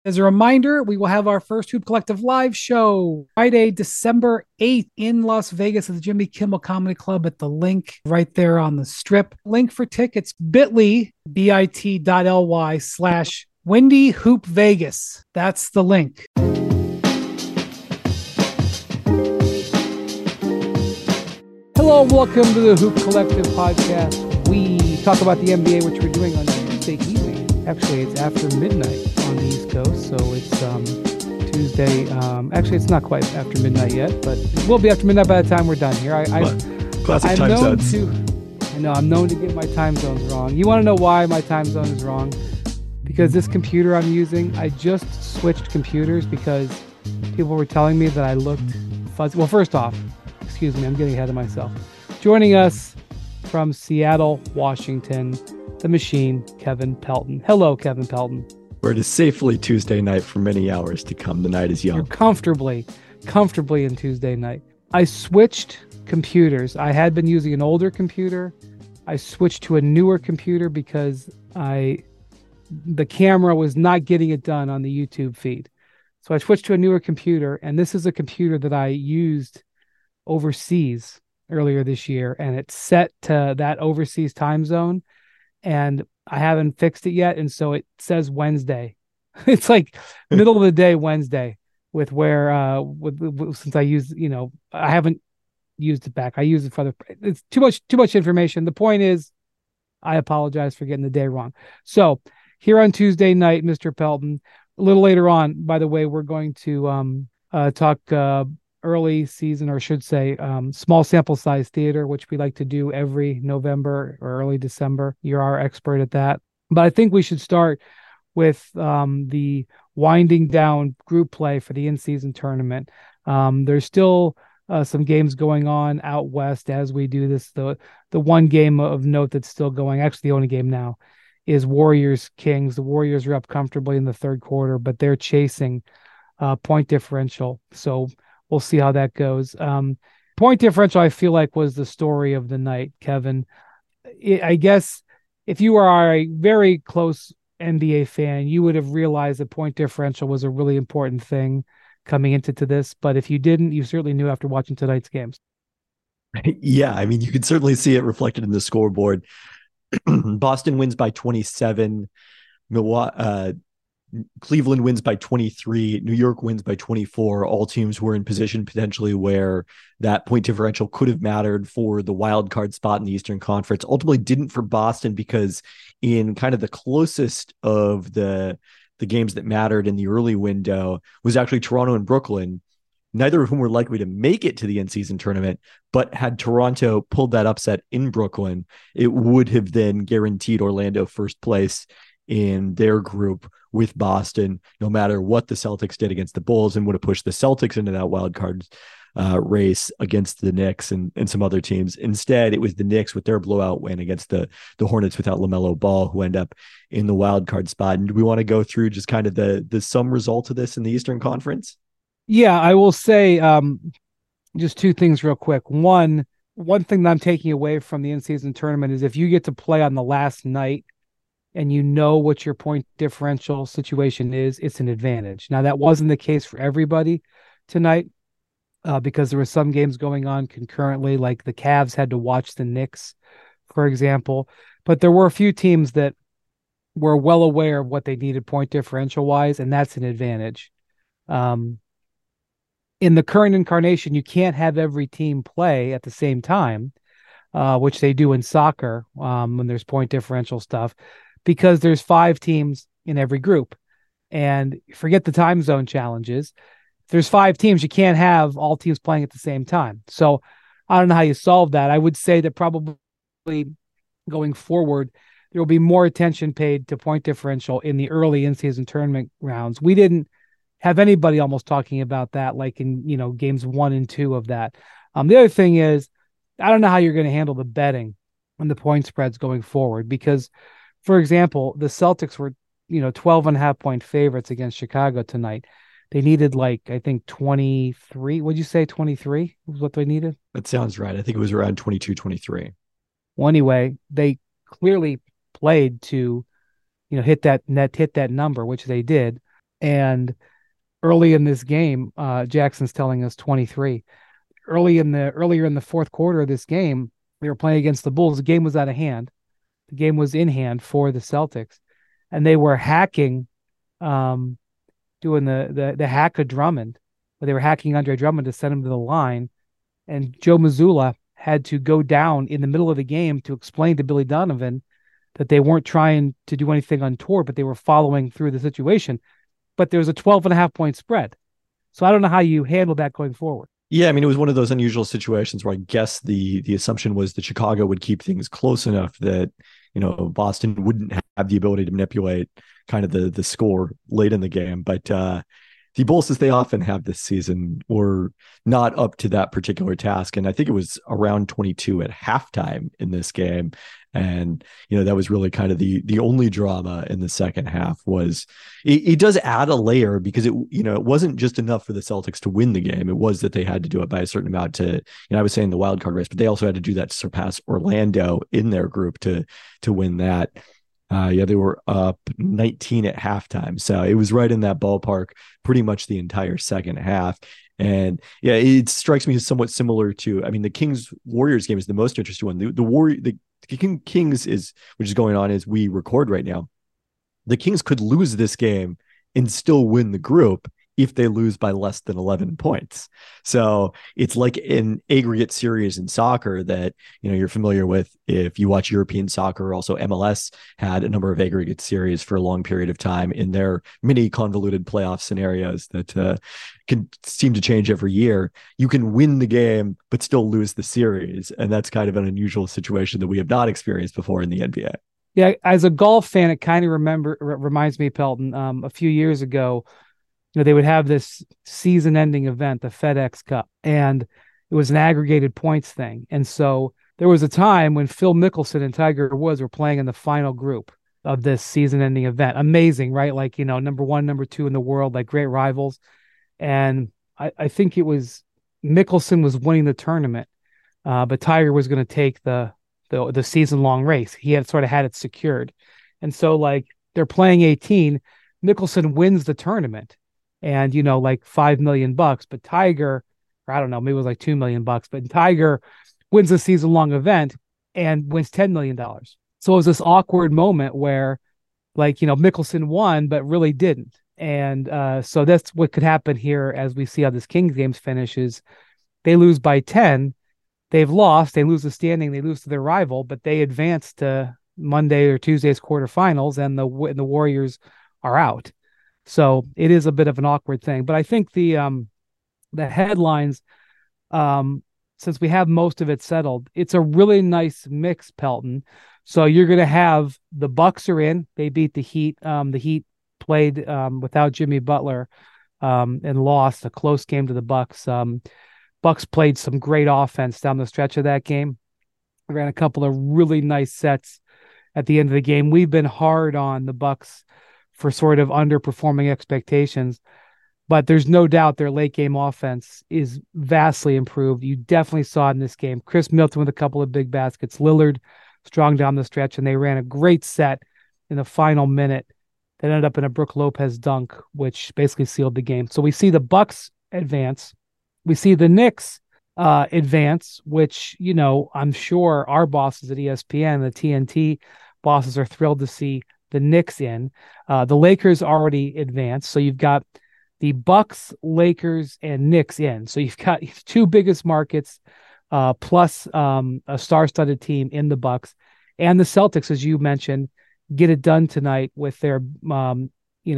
As a reminder, we will have our first Hoop Collective live show Friday, December 8th in Las Vegas at the Jimmy Kimmel Comedy Club at the link right there on the strip. Link for tickets, bit.ly, bit.ly/ Windy Hoop Vegas. That's the link. Hello, welcome to the Hoop Collective podcast. We talk about the NBA, which we're doing on Tuesday evening. Actually, it's after midnight on the East Coast, so it's Tuesday. Actually, it's not quite after midnight yet, but it will be after midnight by the time we're done here. Classic time zones. I'm known to get my time zones wrong. You want to know why my time zone is wrong? Because this computer I'm using, I just switched computers because people were telling me that I looked fuzzy. Well, first off, excuse me, I'm getting ahead of myself. Joining us from Seattle, Washington, the machine, Kevin Pelton. Hello, Kevin Pelton. Where it is safely Tuesday night for many hours to come. The night is young. You're comfortably in Tuesday night. I switched computers. I had been using an older computer. I switched to a newer computer because the camera was not getting it done on the YouTube feed. So I switched to a newer computer, and this is a computer that I used overseas earlier this year, and it's set to that overseas time zone, and I haven't fixed it yet, and so it says Wednesday. It's like middle of the day Wednesday with where since I used, I haven't used it back. I use it for it's too much information. The point is, I apologize for getting the day wrong. So here on Tuesday night, Mr. Pelton, a little later on, by the way, we're going to talk early season, or I should say small sample size theater, which we like to do every November or early December. You're our expert at that. But I think we should start with the winding down group play for the in-season tournament. There's still some games going on out west as we do this. The one game of note that's still going, actually the only game now, is Warriors-Kings. The Warriors are up comfortably in the third quarter, but they're chasing point differential. So we'll see how that goes. Point differential, I feel like, was the story of the night, Kevin. I guess if you are a very close NBA fan, you would have realized that point differential was a really important thing coming into this. But if you didn't, you certainly knew after watching tonight's games. Yeah, I mean, you could certainly see it reflected in the scoreboard. Boston wins by 27. Cleveland wins by 23. New York wins by 24. All teams were in position potentially where that point differential could have mattered for the wild card spot in the Eastern Conference. Ultimately didn't for Boston because in kind of the closest of the games that mattered in the early window was actually Toronto and Brooklyn, neither of whom were likely to make it to the in-season tournament. But had Toronto pulled that upset in Brooklyn, it would have then guaranteed Orlando first place in their group with Boston, no matter what the Celtics did against the Bulls, and would have pushed the Celtics into that wild card race against the Knicks and some other teams. Instead, it was the Knicks with their blowout win against the Hornets without LaMelo Ball, who end up in the wild card spot. And do we want to go through just kind of the sum result of this in the Eastern Conference? Yeah, I will say just two things real quick. One thing that I'm taking away from the in-season tournament is if you get to play on the last night and you know what your point differential situation is, it's an advantage. Now, that wasn't the case for everybody tonight because there were some games going on concurrently, like the Cavs had to watch the Knicks, for example. But there were a few teams that were well aware of what they needed point differential-wise, and that's an advantage. In the current incarnation, you can't have every team play at the same time, which they do in soccer when there's point differential stuff, because there's 5 teams in every group. And forget the time zone challenges. If there's 5 teams, you can't have all teams playing at the same time. So I don't know how you solve that. I would say that probably going forward, there will be more attention paid to point differential in the early in-season tournament rounds. We didn't have anybody almost talking about that, like in, games 1 and 2 of that. The other thing is, I don't know how you're going to handle the betting and the point spreads going forward, because, for example, the Celtics were, 12.5 point favorites against Chicago tonight. They needed I think 23. Would you say 23 was what they needed? That sounds right. I think it was around 22, 23. Well, anyway, they clearly played to, hit that number, which they did. And early in this game, Jackson's telling us 23. Earlier in the fourth quarter of this game, they were playing against the Bulls. The game was out of hand. The game was in hand for the Celtics, and they were hacking, um, doing the hack of Drummond. But they were hacking Andre Drummond to send him to the line, and Joe Mazzulla had to go down in the middle of the game to explain to Billy Donovan that they weren't trying to do anything untoward, but they were following through the situation. But there was a 12.5 point spread. So I don't know how you handle that going forward. Yeah, I mean, it was one of those unusual situations where I guess the assumption was that Chicago would keep things close enough that, Boston wouldn't have the ability to manipulate kind of the score late in the game. But the Bulls, as they often have this season, were not up to that particular task. And I think it was around 22 at halftime in this game. And, that was really kind of the only drama in the second half. Was it does add a layer, because it wasn't just enough for the Celtics to win the game. It was that they had to do it by a certain amount to, I was saying the wild card race, but they also had to do that to surpass Orlando in their group to win that. They were up 19 at halftime. So it was right in that ballpark pretty much the entire second half. And yeah, it strikes me as somewhat similar to, I mean, the Kings Warriors game is the most interesting one. The Kings is, which is going on as we record right now. The Kings could lose this game and still win the group if they lose by less than 11 points. So it's like an aggregate series in soccer that, you're familiar with if you watch European soccer. Also, MLS had a number of aggregate series for a long period of time in their mini convoluted playoff scenarios that can seem to change every year. You can win the game, but still lose the series. And that's kind of an unusual situation that we have not experienced before in the NBA. Yeah, as a golf fan, it kind of reminds me, Pelton, a few years ago, they would have this season-ending event, the FedEx Cup, and it was an aggregated points thing. And so there was a time when Phil Mickelson and Tiger Woods were playing in the final group of this season-ending event. Amazing, right? Like, number one, number two in the world, like great rivals. And I think it was Mickelson was winning the tournament, but Tiger was going to take the season-long race. He had sort of had it secured. And so, like, they're playing 18. Mickelson wins the tournament. And, like $5 million, but Tiger, or I don't know, maybe it was like $2 million, but Tiger wins a season long event and wins $10 million. So it was this awkward moment where, like, Mickelson won, but really didn't. And so that's what could happen here as we see how this Kings games finishes. They lose by 10. They've lost. They lose the standing. They lose to their rival, but they advance to Monday or Tuesday's quarterfinals, and the Warriors are out. So it is a bit of an awkward thing, but I think the headlines, since we have most of it settled, it's a really nice mix, Pelton. So you're going to have the Bucks are in. They beat the Heat. The Heat played without Jimmy Butler and lost a close game to the Bucks. Bucks played some great offense down the stretch of that game. They ran a couple of really nice sets at the end of the game. We've been hard on the Bucks for sort of underperforming expectations, but there's no doubt their late game offense is vastly improved. You definitely saw it in this game. Chris Middleton with a couple of big baskets, Lillard strong down the stretch, and they ran a great set in the final minute that ended up in a Brook Lopez dunk, which basically sealed the game. So we see the Bucks advance. We see the Knicks advance, which, I'm sure our bosses at ESPN, the TNT bosses, are thrilled to see the Knicks in. The Lakers already advanced, so you've got the Bucks, Lakers, and Knicks in. So you've got two biggest markets, plus a star-studded team in the Bucks, and the Celtics, as you mentioned, get it done tonight with their, and they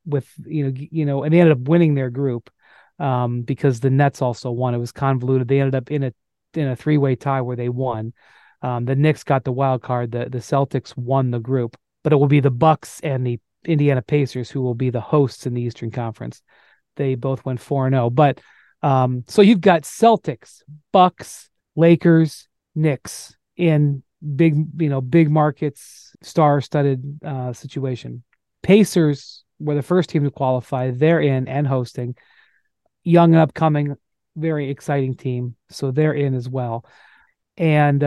ended up winning their group because the Nets also won. It was convoluted. They ended up in a three-way tie where they won. The Knicks got the wild card. The Celtics won the group. But it will be the Bucks and the Indiana Pacers who will be the hosts in the Eastern Conference. They both went 4-0. But so you've got Celtics, Bucks, Lakers, Knicks in big markets, star-studded situation. Pacers were the first team to qualify. They're in and hosting. Young and upcoming, very exciting team. So they're in as well. And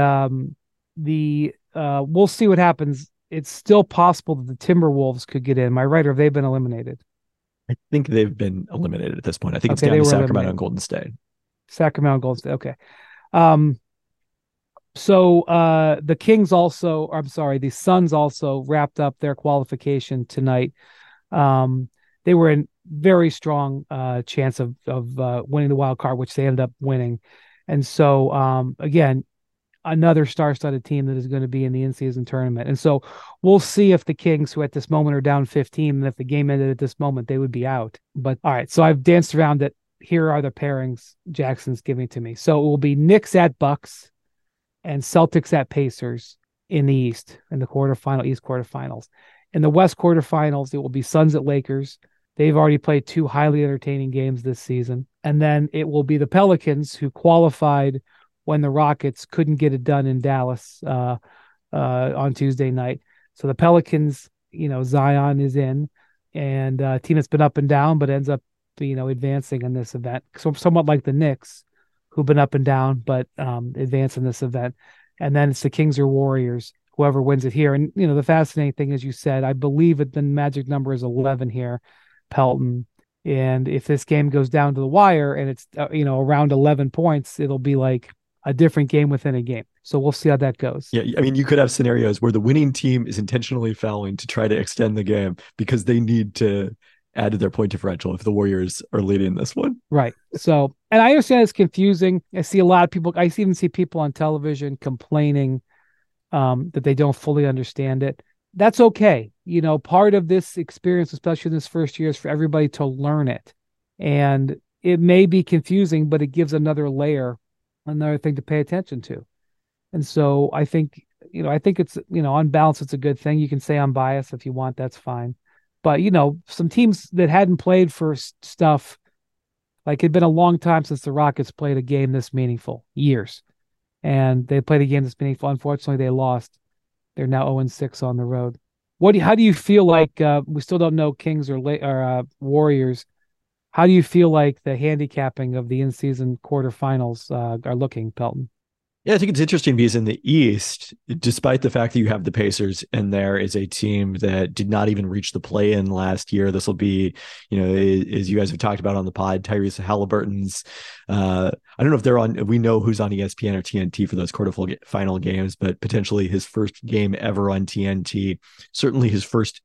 we'll see what happens. It's still possible that the Timberwolves could get in. Am I right, or have they been eliminated? I think they've been eliminated at this point. I think it's Okay, down they to were Sacramento eliminated. and Golden State. Sacramento, Golden State. Okay. Um, so the Kings also, I'm sorry, the Suns also wrapped up their qualification tonight. Um, they were in very strong chance of winning the wild card, which they ended up winning. And so again, another star-studded team that is going to be in the in-season tournament. And so we'll see if the Kings, who at this moment are down 15, and if the game ended at this moment, they would be out. But all right, so I've danced around it. Here are the pairings Jackson's giving to me. So it will be Knicks at Bucks and Celtics at Pacers in the East, in the East quarterfinals. In the West quarterfinals, it will be Suns at Lakers. They've already played two highly entertaining games this season. And then it will be the Pelicans, who qualified when the Rockets couldn't get it done in Dallas on Tuesday night. So the Pelicans, Zion is in, and a team that's been up and down, but ends up, advancing in this event. So somewhat like the Knicks, who've been up and down, but advance in this event. And then it's the Kings or Warriors, whoever wins it here. And, the fascinating thing, as you said, I believe the magic number is 11 here, Pelton. And if this game goes down to the wire and it's, around 11 points, it'll be like a different game within a game. So we'll see how that goes. Yeah, I mean, you could have scenarios where the winning team is intentionally fouling to try to extend the game because they need to add to their point differential if the Warriors are leading this one. Right. So, and I understand it's confusing. I see a lot of people, I even see people on television complaining that they don't fully understand it. That's okay. Part of this experience, especially in this first year, is for everybody to learn it. And it may be confusing, but it gives another layer, another thing to pay attention to. And so I think it's, on balance, it's a good thing. You can say I'm biased if you want, that's fine. But, some teams that hadn't played for stuff, like it'd been a long time since the Rockets played a game this meaningful, years. And they played a game this meaningful. Unfortunately, they lost. They're now 0-6 on the road. How do you feel like, we still don't know Kings or Warriors. How do you feel like the handicapping of the in-season quarterfinals are looking, Pelton? Yeah, I think it's interesting because in the East, despite the fact that you have the Pacers in there, is a team that did not even reach the play-in last year. This will be, as you guys have talked about on the pod, Tyrese Halliburton's. I don't know if they're on. We know who's on ESPN or TNT for those quarterfinal games, but potentially his first game ever on TNT. Certainly his first,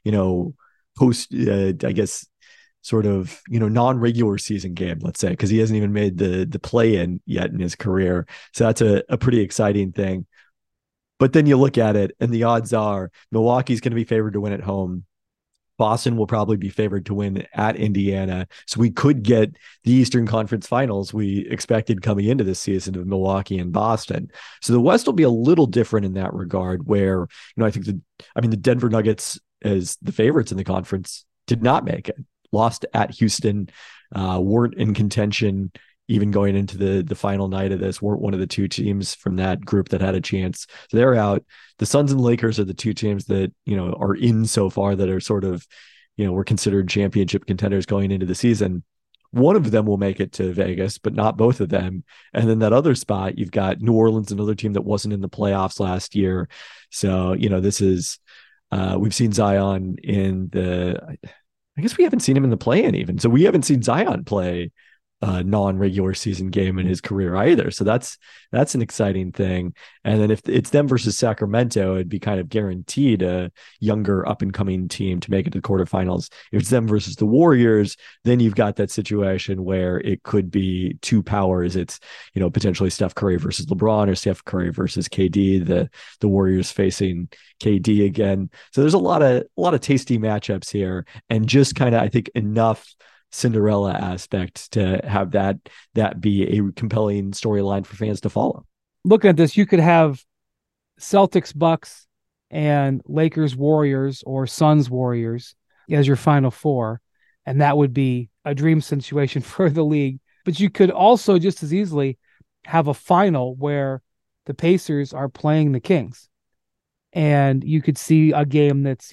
post. I guess sort of non-regular season game, let's say, because he hasn't even made the play-in yet in his career. So that's a pretty exciting thing. But then you look at it and the odds are Milwaukee's going to be favored to win at home. Boston will probably be favored to win at Indiana. So we could get the Eastern Conference Finals we expected coming into this season of Milwaukee and Boston. So the West will be a little different in that regard, where, I think the Denver Nuggets, as the favorites in the conference, did not make it. Lost at Houston, weren't in contention even going into the final night of this, weren't one of the two teams from that group that had a chance. So they're out. The Suns and Lakers are the two teams that, are in so far that are sort of, were considered championship contenders going into the season. One of them will make it to Vegas, but not both of them. And then that other spot, you've got New Orleans, another team that wasn't in the playoffs last year. So, this is, we've seen Zion in I guess we haven't seen him in the play-in even. So we haven't seen Zion play a non-regular season game in his career either. So that's an exciting thing. And then if it's them versus Sacramento, it'd be kind of guaranteed a younger up-and-coming team to make it to the quarterfinals. If it's them versus the Warriors, then you've got that situation where it could be two powers. It's, potentially Steph Curry versus LeBron or Steph Curry versus KD, the Warriors facing KD again. So there's a lot of tasty matchups here, and just kind of, I think, enough Cinderella aspect to have that be a compelling storyline for fans to follow. Looking at this, you could have Celtics Bucks and Lakers Warriors or Suns Warriors as your final four, and that would be a dream situation for the league. But you could also just as easily have a final where the Pacers are playing the Kings, and you could see a game that's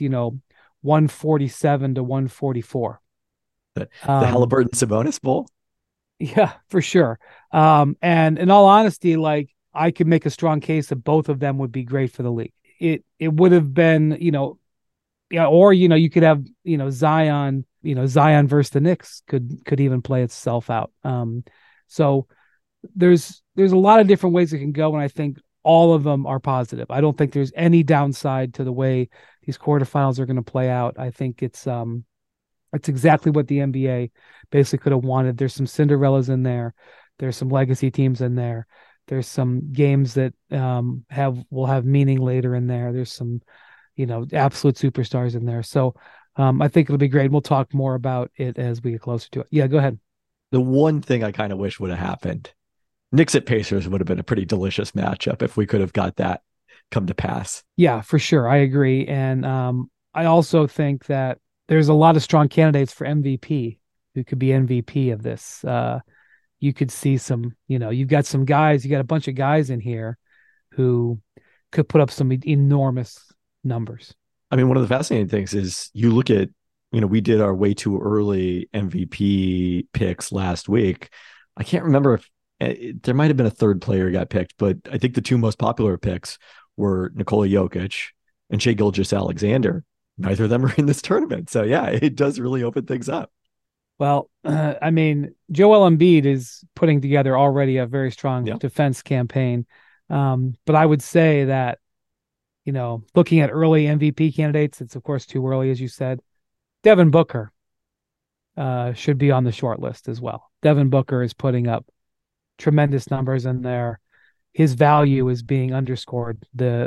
147 to 144. The Halliburton Sabonis Bowl. Yeah, for sure. And in all honesty, like, I could make a strong case that both of them would be great for the league. It would have been, or you could have, Zion Zion versus the Knicks could even play itself out. So there's a lot of different ways it can go, and I think all of them are positive. I don't think there's any downside to the way these quarterfinals are going to play out. I think it's exactly what the NBA basically could have wanted. There's some Cinderellas in there. There's some legacy teams in there. There's some games that will have meaning later in there. There's some, absolute superstars in there. So I think it'll be great. We'll talk more about it as we get closer to it. Yeah, go ahead. The one thing I kind of wish would have happened, Knicks at Pacers would have been a pretty delicious matchup if we could have got that come to pass. Yeah, for sure. I agree. And I also think that there's a lot of strong candidates for MVP who could be MVP of this. You could see some, you've got some guys, you got a bunch of guys in here who could put up some enormous numbers. I mean, one of the fascinating things is you look at, we did our way too early MVP picks last week. I can't remember if there might have been a third player got picked, but I think the two most popular picks were Nikola Jokic and Shai Gilgeous-Alexander. Neither of them are in this tournament. So yeah, it does really open things up. Well, I mean, Joel Embiid is putting together already a very strong defense campaign. But I would say that, looking at early MVP candidates, it's of course too early, as you said. Devin Booker should be on the short list as well. Devin Booker is putting up tremendous numbers in there. His value is being underscored. They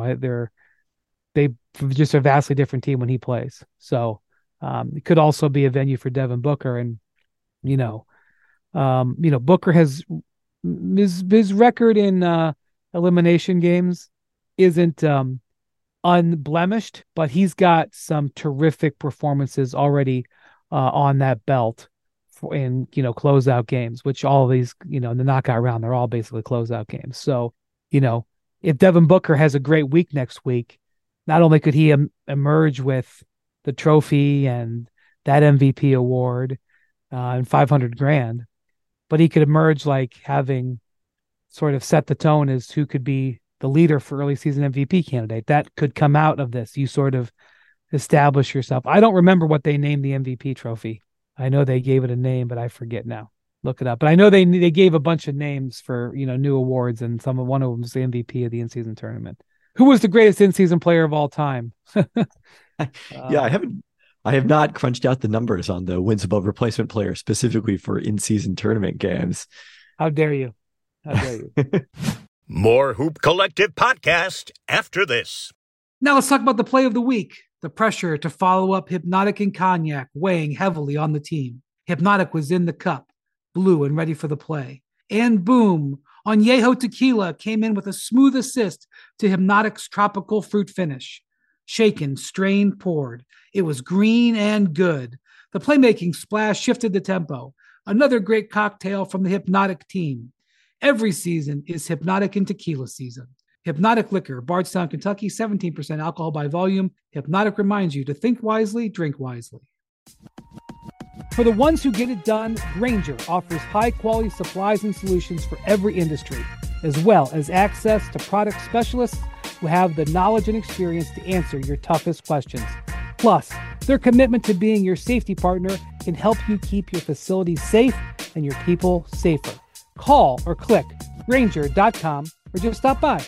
just a vastly different team when he plays. So it could also be a venue for Devin Booker, and Booker has his record in elimination games isn't unblemished, but he's got some terrific performances already on that belt in closeout games, which all of these in the knockout round, they're all basically closeout games. So if Devin Booker has a great week next week, not only could he emerge with the trophy and that MVP award and $500,000, but he could emerge like having sort of set the tone as who could be the leader for early season MVP candidate. That could come out of this. You sort of establish yourself. I don't remember what they named the MVP trophy. I know they gave it a name, but I forget now. Look it up. But I know they gave a bunch of names for new awards, and one of them was the MVP of the in-season tournament. Who was the greatest in-season player of all time? Yeah, I have not crunched out the numbers on the wins above replacement player specifically for in-season tournament games. How dare you? How dare you? More Hoop Collective podcast after this. Now let's talk about the play of the week. The pressure to follow up Hypnotic and Cognac weighing heavily on the team. Hypnotic was in the cup, blue and ready for the play. And boom, Añejo Tequila came in with a smooth assist to Hypnotic's tropical fruit finish. Shaken, strained, poured. It was green and good. The playmaking splash shifted the tempo. Another great cocktail from the Hypnotic team. Every season is Hypnotic and Tequila season. Hypnotic Liquor, Bardstown, Kentucky, 17% alcohol by volume. Hypnotic reminds you to think wisely, drink wisely. For the ones who get it done, Grainger offers high-quality supplies and solutions for every industry, as well as access to product specialists who have the knowledge and experience to answer your toughest questions. Plus, their commitment to being your safety partner can help you keep your facilities safe and your people safer. Call or click Grainger.com or just stop by.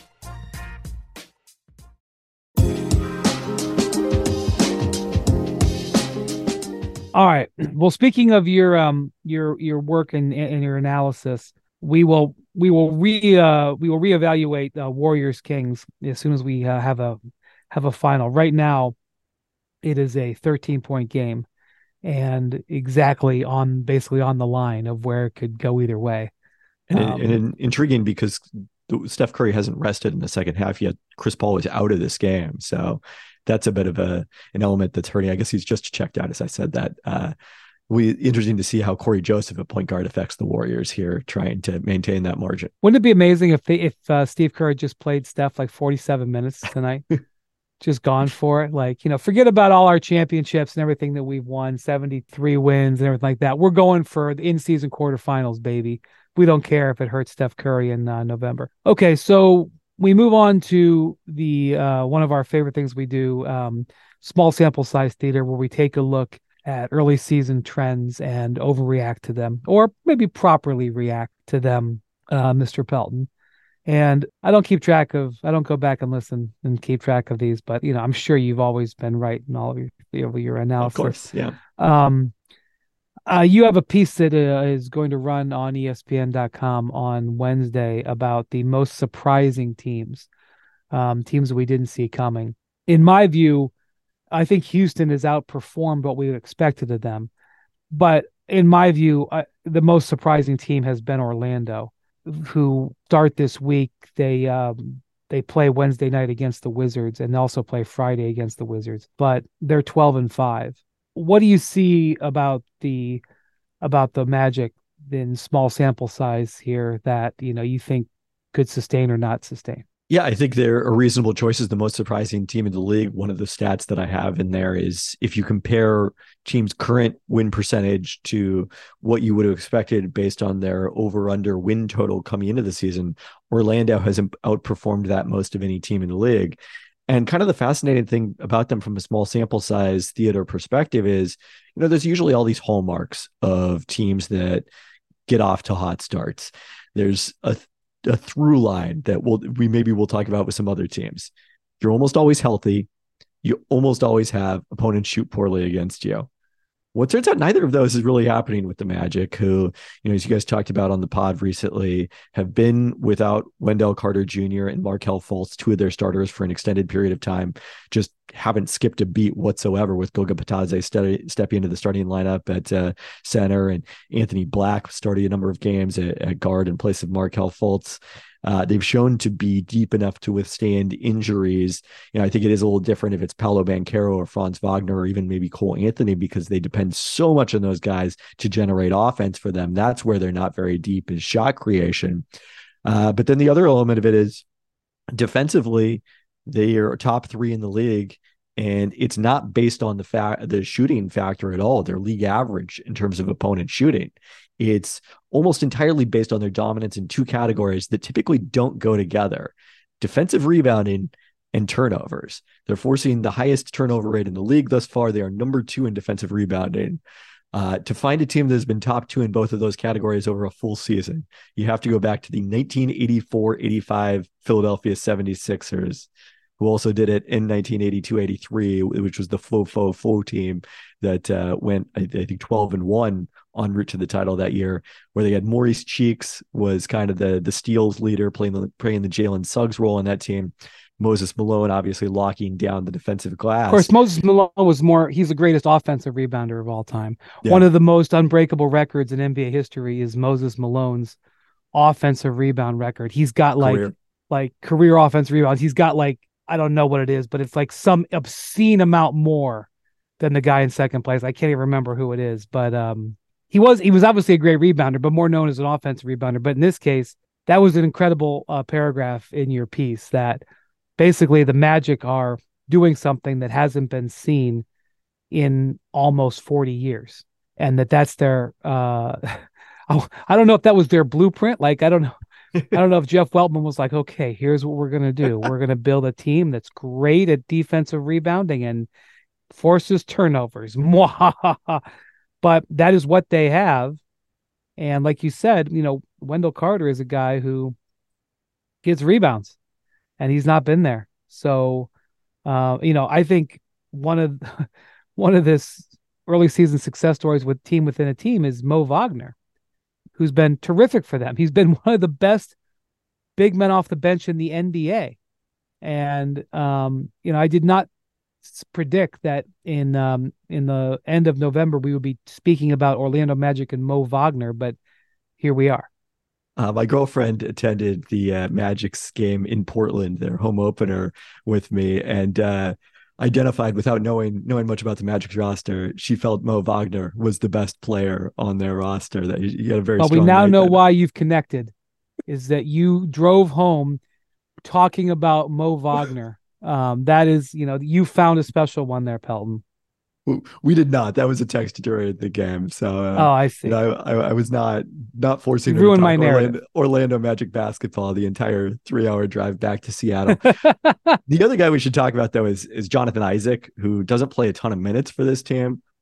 All right. Well, speaking of your work and your analysis, we will reevaluate Warriors Kings as soon as we have a final. Right now, it is a 13-point game, and basically on the line of where it could go either way. And intriguing because Steph Curry hasn't rested in the second half yet. Chris Paul is out of this game, so that's a bit of an element that's hurting. I guess he's just checked out, as I said that. Interesting to see how Corey Joseph at point guard affects the Warriors here, trying to maintain that margin. Wouldn't it be amazing if Steve Kerr just played Steph like 47 minutes tonight? Just gone for it. Like, forget about all our championships and everything that we've won, 73 wins and everything like that. We're going for the in-season quarterfinals, baby. We don't care if it hurts Steph Curry in November. Okay, so we move on to the one of our favorite things we do, small sample size theater, where we take a look at early season trends and overreact to them, or maybe properly react to them, Mr. Pelton. And I don't go back and listen and keep track of these, but I'm sure you've always been right in all of your Of analysis. course, yeah. You have a piece that is going to run on ESPN.com on Wednesday about the most surprising teams, teams that we didn't see coming. In my view, I think Houston has outperformed what we expected of them. But in my view, the most surprising team has been Orlando, who start this week. They play Wednesday night against the Wizards and also play Friday against the Wizards, but they're 12-5. What do you see about the Magic in small sample size here that you think could sustain or not sustain? Yeah, I think they're a reasonable choice as the most surprising team in the league. One of the stats that I have in there is if you compare teams' current win percentage to what you would have expected based on their over-under win total coming into the season, Orlando has outperformed that most of any team in the league. And kind of the fascinating thing about them from a small sample size theater perspective is, there's usually all these hallmarks of teams that get off to hot starts. There's a through line that we'll talk about with some other teams. You're almost always healthy. You almost always have opponents shoot poorly against you. Well, it turns out neither of those is really happening with the Magic, who, as you guys talked about on the pod recently, have been without Wendell Carter Jr. and Markelle Fultz, two of their starters for an extended period of time, just haven't skipped a beat whatsoever, with Goga Bitadze stepping into the starting lineup at center and Anthony Black starting a number of games at guard in place of Markelle Fultz. They've shown to be deep enough to withstand injuries. I think it is a little different if it's Paolo Banchero or Franz Wagner or even maybe Cole Anthony, because they depend so much on those guys to generate offense for them. That's where they're not very deep, is shot creation. But then the other element of it is defensively, they are top 3 in the league. And it's not based on the shooting factor at all. They're league average in terms of opponent shooting. It's almost entirely based on their dominance in two categories that typically don't go together: defensive rebounding and turnovers. They're forcing the highest turnover rate in the league thus far. They are number 2 in defensive rebounding. To find a team that has been top 2 in both of those categories over a full season, you have to go back to the 1984-85 Philadelphia 76ers, who also did it in 1982-83, which was the Fo team that went, I think, 12-1 en route to the title that year, where they had Maurice Cheeks was kind of the steals leader, playing the Jalen Suggs role on that team. Moses Malone obviously locking down the defensive glass. Of course, Moses Malone he's the greatest offensive rebounder of all time. Yeah. One of the most unbreakable records in NBA history is Moses Malone's offensive rebound record. He's got career offensive rebounds. He's got I don't know what it is, but it's like some obscene amount more than the guy in second place. I can't even remember who it is, but he was obviously a great rebounder, but more known as an offensive rebounder. But in this case, that was an incredible paragraph in your piece that basically the Magic are doing something that hasn't been seen in almost 40 years. And that's their, I don't know if that was their blueprint. I don't know. I don't know if Jeff Weltman was like, okay, here's what we're going to do. We're going to build a team that's great at defensive rebounding and forces turnovers. But that is what they have. And like you said, Wendell Carter is a guy who gets rebounds, and he's not been there. So, I think one of this early season success stories with team within a team is Mo Wagner, who's been terrific for them. He's been one of the best big men off the bench in the NBA. And, I did not predict that in the end of November, we would be speaking about Orlando Magic and Mo Wagner, but here we are. My girlfriend attended the Magic's game in Portland, their home opener, with me, and identified, without knowing much about the Magic's roster, she felt Mo Wagner was the best player on their roster. That he had a very. But we now know why you've connected, is that you drove home talking about Mo Wagner. That is, you found a special one there, Pelton. We did not. That was a text during the game. So, I see. I was not forcing you ruined my narrative. Orlando Magic basketball the entire 3-hour drive back to Seattle. The other guy we should talk about, though, is Jonathan Isaac, who doesn't play a ton of minutes for this team,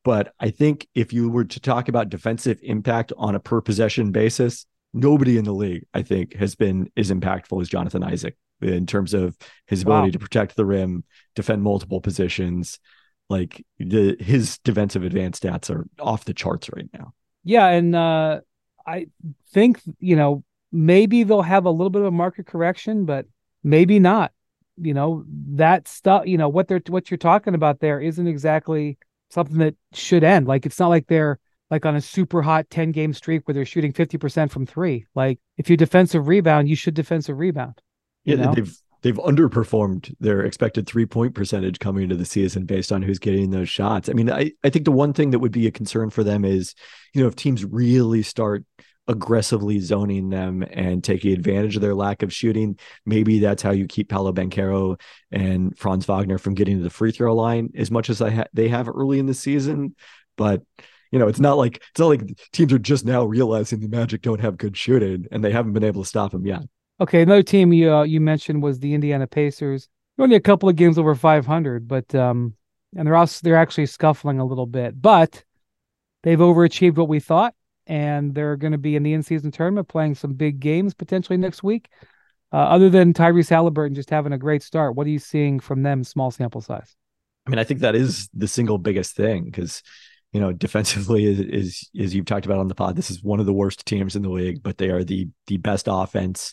But I think if you were to talk about defensive impact on a per possession basis, nobody in the league, I think, has been as impactful as Jonathan Isaac in terms of his ability to protect the rim, defend multiple positions. Like his defensive advanced stats are off the charts right now. Yeah, and I think, maybe they'll have a little bit of a market correction, but maybe not. That stuff, what you're talking about there isn't exactly something that should end. Like, it's not like they're like on a super hot 10-game streak where they're shooting 50% from three. Like, if you defensive rebound, you should defensive rebound. Yeah, they've underperformed their expected 3-point percentage coming into the season based on who's getting those shots. I mean, I think the one thing that would be a concern for them is, if teams really start aggressively zoning them and taking advantage of their lack of shooting, maybe that's how you keep Paolo Banchero and Franz Wagner from getting to the free throw line as much as they have early in the season. But it's not like teams are just now realizing the Magic don't have good shooting and they haven't been able to stop them yet. Okay, another team you mentioned was the Indiana Pacers. They're only a couple of games over 500, but and they're actually scuffling a little bit, but they've overachieved what we thought, and they're going to be in the in-season tournament playing some big games potentially next week. Other than Tyrese Halliburton just having a great start, what are you seeing from them, small sample size? I mean, I think that is the single biggest thing because, defensively, is as you've talked about on the pod, this is one of the worst teams in the league, but they are the best offense.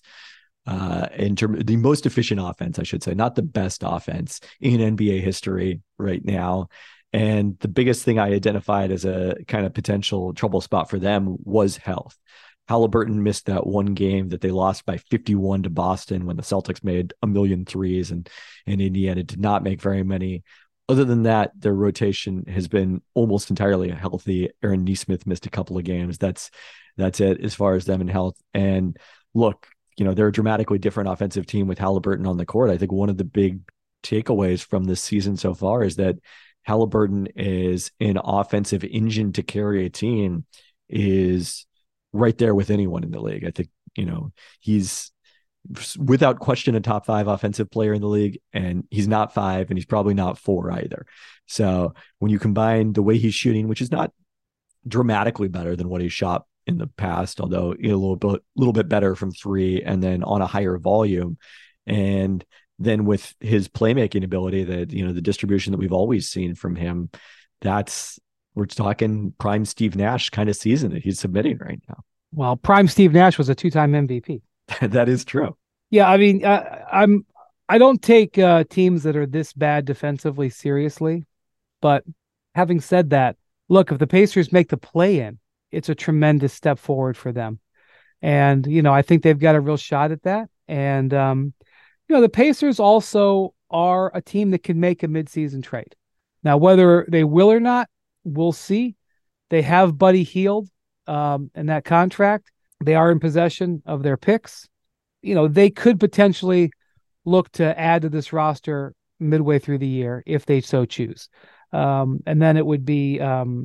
The most efficient offense, I should say, not the best offense in NBA history right now. And the biggest thing I identified as a kind of potential trouble spot for them was health. Halliburton missed that one game that they lost by 51 to Boston when the Celtics made a million threes and Indiana did not make very many. Other than that, their rotation has been almost entirely healthy. Aaron Nesmith missed a couple of games. That's it as far as them in health. And look, they're a dramatically different offensive team with Halliburton on the court. I think one of the big takeaways from this season so far is that Halliburton is an offensive engine to carry a team is right there with anyone in the league. I think, he's without question a top 5 offensive player in the league, and he's not 5 and he's probably not 4 either. So when you combine the way he's shooting, which is not dramatically better than what he shot in the past, although a little bit better from 3 and then on a higher volume, and then with his playmaking ability, that the distribution that we've always seen from him, we're talking prime Steve Nash kind of season that he's submitting right now. Well, prime Steve Nash was a 2-time MVP. That is true. Yeah, I mean, I don't take teams that are this bad defensively seriously, but having said that, look, if the Pacers make the play-in, it's a tremendous step forward for them. And, I think they've got a real shot at that. And, the Pacers also are a team that can make a midseason trade. Now, whether they will or not, we'll see. They have Buddy Hield in that contract. They are in possession of their picks. They could potentially look to add to this roster midway through the year if they so choose. And then it would be,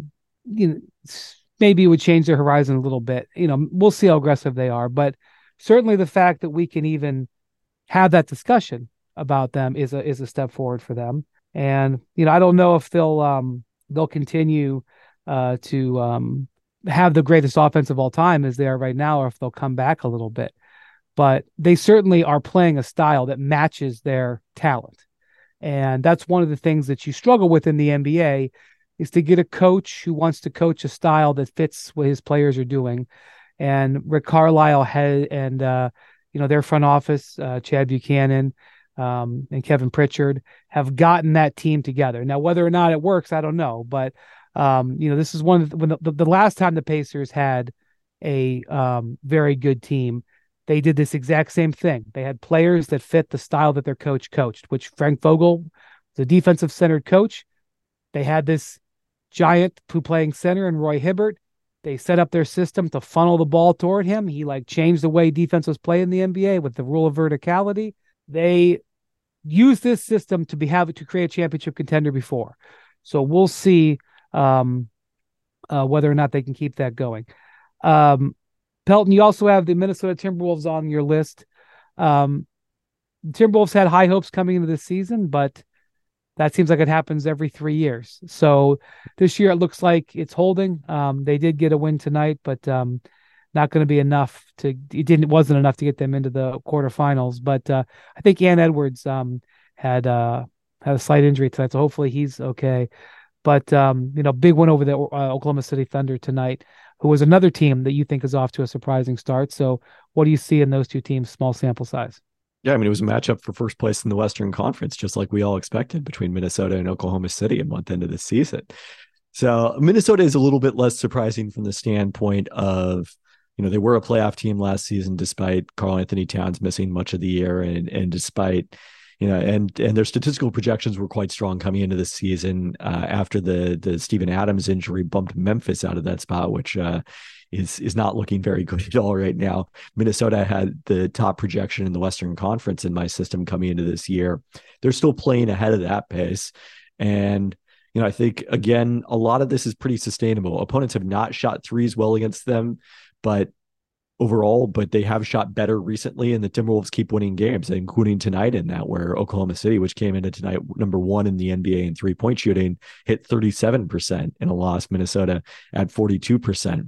maybe it would change their horizon a little bit. We'll see how aggressive they are, but certainly the fact that we can even have that discussion about them is a step forward for them. And, I don't know if they'll continue to have the greatest offense of all time as they are right now, or if they'll come back a little bit. But they certainly are playing a style that matches their talent. And that's one of the things that you struggle with in the NBA is to get a coach who wants to coach a style that fits what his players are doing. And Rick Carlisle and their front office, Chad Buchanan and Kevin Pritchard, have gotten that team together. Now, whether or not it works, I don't know. But this is when the last time the Pacers had a very good team, they did this exact same thing. They had players that fit the style that their coach coached, which Frank Vogel, the defensive centered coach. They had this giant who playing center and Roy Hibbert. They set up their system to funnel the ball toward him. He changed the way defense was played in the NBA with the rule of verticality. They used this system to create a championship contender before. So we'll see whether or not they can keep that going. Pelton, you also have the Minnesota Timberwolves on your list. Timberwolves had high hopes coming into the season, but That seems like it happens every 3 years. So this year it looks like it's holding. They did get a win tonight, but not going to be enough to. Wasn't enough to get them into the quarterfinals. But I think Ian Edwards had had a slight injury tonight, so hopefully he's okay. But big one over the Oklahoma City Thunder tonight, who was another team that you think is off to a surprising start. So what do you see in those two teams? Small sample size. Yeah, I mean, it was a matchup for first place in the Western Conference, just like we all expected between Minnesota and Oklahoma City a month into the season. So Minnesota is a little bit less surprising from the standpoint of, they were a playoff team last season despite Karl Anthony Towns missing much of the year, and despite and their statistical projections were quite strong coming into the season after the Steven Adams injury bumped Memphis out of that spot, which is not looking very good at all right now. Minnesota had the top projection in the Western Conference in my system coming into this year. They're still playing ahead of that pace. And, I think, again, a lot of this is pretty sustainable. Opponents have not shot threes well against them, but they have shot better recently, and the Timberwolves keep winning games, including tonight in that, where Oklahoma City, which came into tonight number 1 in the NBA in 3-point shooting, hit 37% in a loss. Minnesota at 42%.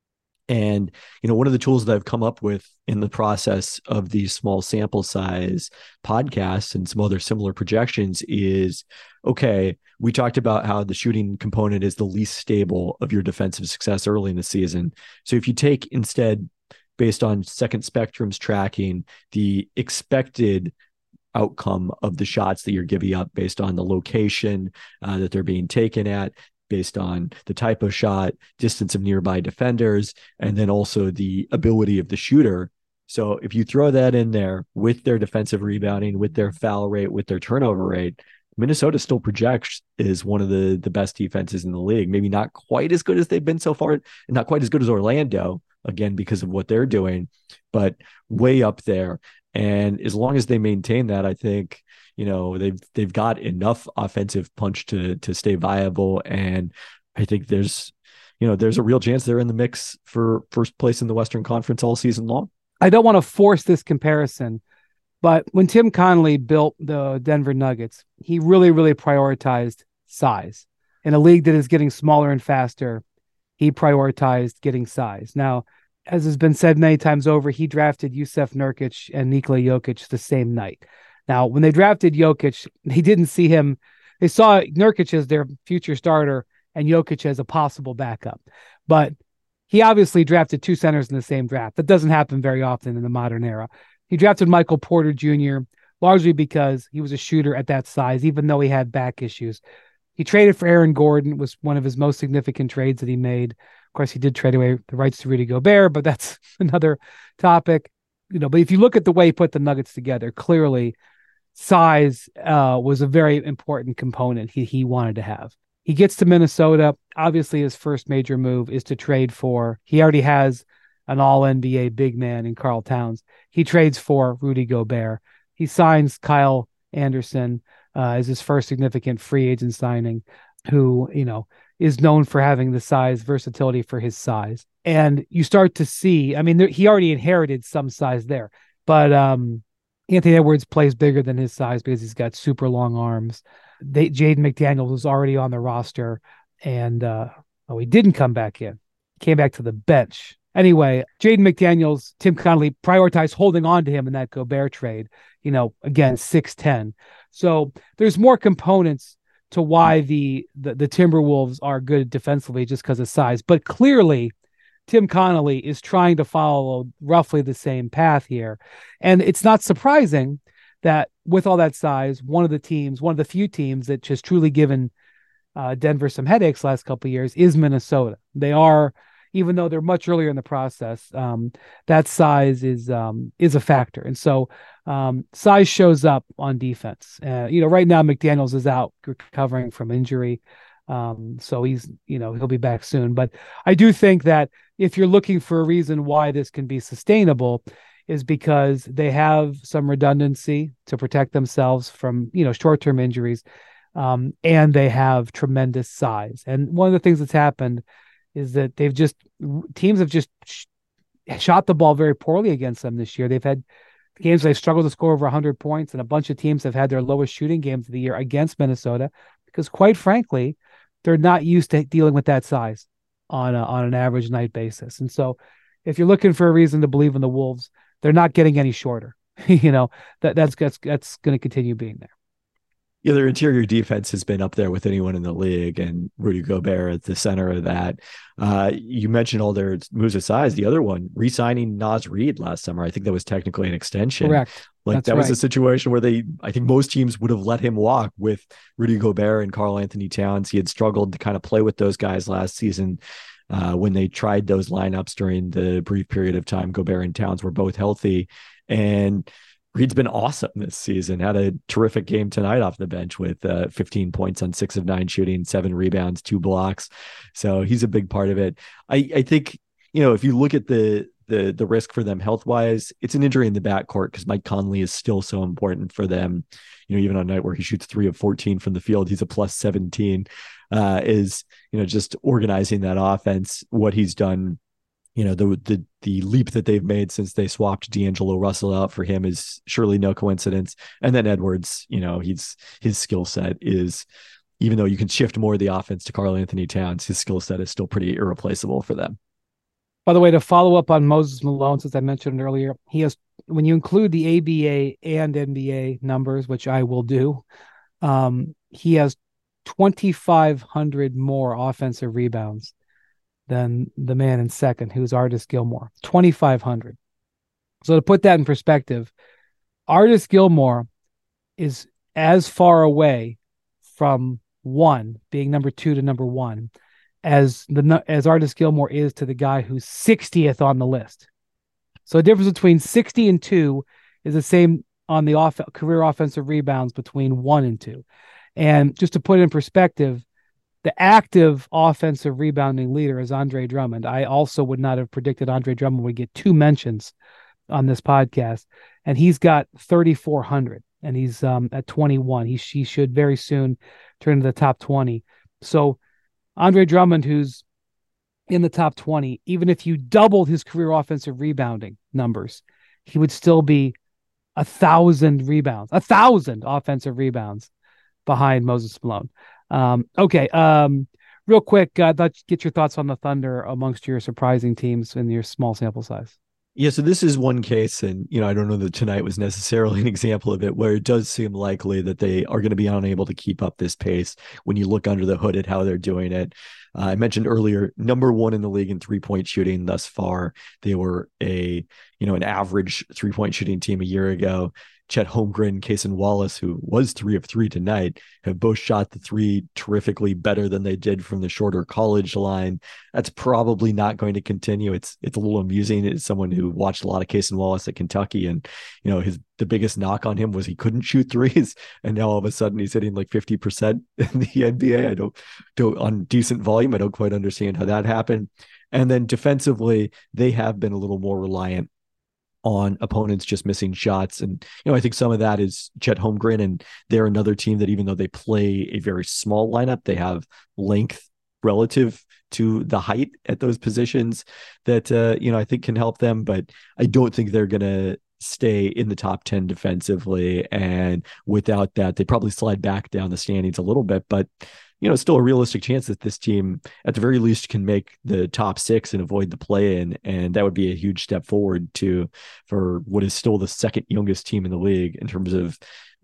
And, one of the tools that I've come up with in the process of these small sample size podcasts and some other similar projections is, okay, we talked about how the shooting component is the least stable of your defensive success early in the season. So if you take instead, based on Second Spectrum's tracking, the expected outcome of the shots that you're giving up based on the location that they're being taken at, based on the type of shot, distance of nearby defenders, and then also the ability of the shooter. So if you throw that in there with their defensive rebounding, with their foul rate, with their turnover rate, Minnesota still projects is one of the best defenses in the league. Maybe not quite as good as they've been so far, and not quite as good as Orlando, again, because of what they're doing, but way up there. And as long as they maintain that, I think, they've got enough offensive punch to stay viable. And I think there's a real chance they're in the mix for first place in the Western Conference all season long. I don't want to force this comparison, but when Tim Connelly built the Denver Nuggets, he really, really prioritized size. In a league that is getting smaller and faster, he prioritized getting size. Now, as has been said many times over, he drafted Jusuf Nurkic and Nikola Jokic the same night. Now, when they drafted Jokic, they didn't see him. They saw Nurkic as their future starter and Jokic as a possible backup. But he obviously drafted two centers in the same draft. That doesn't happen very often in the modern era. He drafted Michael Porter Jr. largely because he was a shooter at that size, even though he had back issues. He traded for Aaron Gordon, was one of his most significant trades that he made. Of course, he did trade away the rights to Rudy Gobert, but that's another topic. But if you look at the way he put the Nuggets together, clearly size was a very important component he wanted to have. He gets to Minnesota. Obviously, his first major move is to trade for, he already has an all-NBA big man in Karl Towns. He trades for Rudy Gobert. He signs Kyle Anderson as his first significant free agent signing, who, is known for having the size, versatility for his size. And you start to see, he already inherited some size there, but Anthony Edwards plays bigger than his size because he's got super long arms. Jaden McDaniels was already on the roster, and he didn't come back in. He came back to the bench. Anyway, Jaden McDaniels, Tim Connelly prioritized holding on to him in that Gobert trade, again, 6'10". So there's more components to why the Timberwolves are good defensively just because of size. But clearly, Tim Connelly is trying to follow roughly the same path here. And it's not surprising that with all that size, one of the few teams that just truly given Denver some headaches last couple of years is Minnesota. They are, even though they're much earlier in the process, that size is a factor. And so size shows up on defense. Right now McDaniels is out recovering from injury. So he's, he'll be back soon. But I do think that if you're looking for a reason why this can be sustainable, is because they have some redundancy to protect themselves from, short-term injuries. And they have tremendous size. And one of the things that's happened is that teams have just shot the ball very poorly against them this year. They've had games they struggled to score over 100 points, and a bunch of teams have had their lowest shooting games of the year against Minnesota because, quite frankly, they're not used to dealing with that size on an average night basis. And so, if you're looking for a reason to believe in the Wolves, they're not getting any shorter. That's going to continue being there. Yeah, their interior defense has been up there with anyone in the league, and Rudy Gobert at the center of that. You mentioned all their moves of size. The other one, re-signing Naz Reid last summer, I think that was technically an extension. Correct. Like that was a situation where I think most teams would have let him walk with Rudy Gobert and Karl Anthony Towns. He had struggled to kind of play with those guys last season when they tried those lineups during the brief period of time Gobert and Towns were both healthy. And Reed's been awesome this season. Had a terrific game tonight off the bench with 15 points on 6 of 9 shooting, 7 rebounds, 2 blocks. So he's a big part of it. I think, if you look at the risk for them health-wise, it's an injury in the backcourt because Mike Conley is still so important for them. Even on a night where he shoots 3 of 14 from the field, he's a plus 17. Just organizing that offense, what he's done. The leap that they've made since they swapped D'Angelo Russell out for him is surely no coincidence. And then Edwards, his skill set is, even though you can shift more of the offense to Karl Anthony Towns, his skill set is still pretty irreplaceable for them. By the way, to follow up on Moses Malone, since I mentioned earlier, he has, when you include the ABA and NBA numbers, which I will do, he has 2,500 more offensive rebounds than the man in second, who's Artis Gilmore, 2,500. So to put that in perspective, Artis Gilmore is as far away from one, being number 2 to number 1, as Artis Gilmore is to the guy who's 60th on the list. So the difference between 60 and 2 is the same on the career offensive rebounds between 1 and 2. And just to put it in perspective, the active offensive rebounding leader is Andre Drummond. I also would not have predicted Andre Drummond would get 2 mentions on this podcast, and he's got 3,400, and he's at 21. He should very soon turn to the top 20. So Andre Drummond, who's in the top 20, even if you doubled his career offensive rebounding numbers, he would still be 1,000 rebounds, 1,000 offensive rebounds behind Moses Malone. Okay. Real quick, I'd like to get your thoughts on the Thunder amongst your surprising teams in your small sample size. Yeah, so this is one case, and I don't know that tonight was necessarily an example of it, where it does seem likely that they are going to be unable to keep up this pace when you look under the hood at how they're doing it. I mentioned earlier, number 1 in the league in 3-point shooting thus far. They were an average 3-point shooting team a year ago. Chet Holmgren, Cason Wallace, who was 3 of 3 tonight, have both shot the 3 terrifically better than they did from the shorter college line. That's probably not going to continue. It's a little amusing as someone who watched a lot of Cason Wallace at Kentucky, and the biggest knock on him was he couldn't shoot threes, and now all of a sudden he's hitting like 50% in the NBA. I don't on decent volume. I don't quite understand how that happened. And then defensively, they have been a little more reliant on opponents just missing shots. And, I think some of that is Chet Holmgren, and they're another team that, even though they play a very small lineup, they have length relative to the height at those positions that, I think can help them, but I don't think they're going to stay in the top 10 defensively. And without that, they probably slide back down the standings a little bit, but still a realistic chance that this team, at the very least, can make the top 6 and avoid the play-in, and that would be a huge step forward for what is still the second youngest team in the league in terms of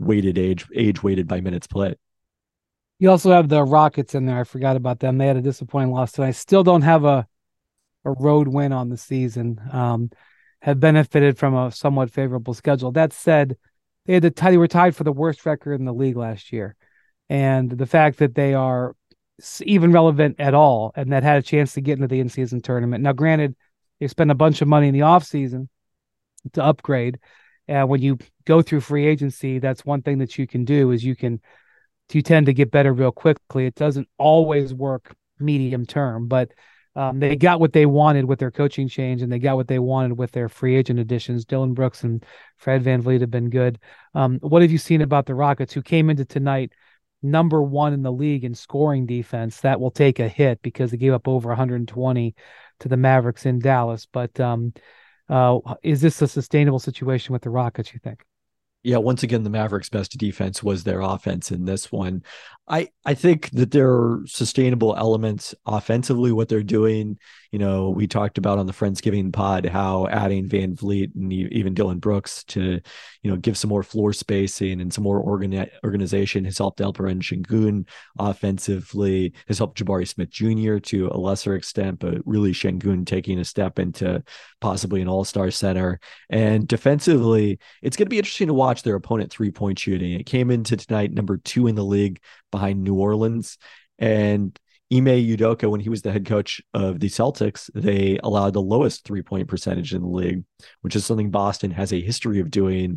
age weighted by minutes played. You also have the Rockets in there. I forgot about them. They had a disappointing loss tonight. Still don't have a road win on the season. Have benefited from a somewhat favorable schedule. That said, they were tied for the worst record in the league last year. And the fact that they are even relevant at all and that had a chance to get into the in-season tournament. Now, granted, they spent a bunch of money in the offseason to upgrade. And when you go through free agency, that's one thing that you can do is you tend to get better real quickly. It doesn't always work medium term, but they got what they wanted with their coaching change, and they got what they wanted with their free agent additions. Dillon Brooks and Fred VanVleet have been good. What have you seen about the Rockets, who came into tonight number 1 in the league in scoring defense? That will take a hit because they gave up over 120 to the Mavericks in Dallas. But Is this a sustainable situation with the Rockets, you think? Yeah, once again, the Mavericks' best defense was their offense in this one. I think that there are sustainable elements offensively, what they're doing. We talked about on the Friendsgiving pod how adding Van Vliet and even Dylan Brooks to, give some more floor spacing and some more organization has helped Alperen Şengün offensively, has helped Jabari Smith Jr. to a lesser extent, but really Şengün taking a step into possibly an all-star center. And defensively, it's going to be interesting to watch their opponent 3-point shooting. It came into tonight number 2 in the league behind New Orleans. And Ime Udoka, when he was the head coach of the Celtics, they allowed the lowest 3-point percentage in the league, which is something Boston has a history of doing.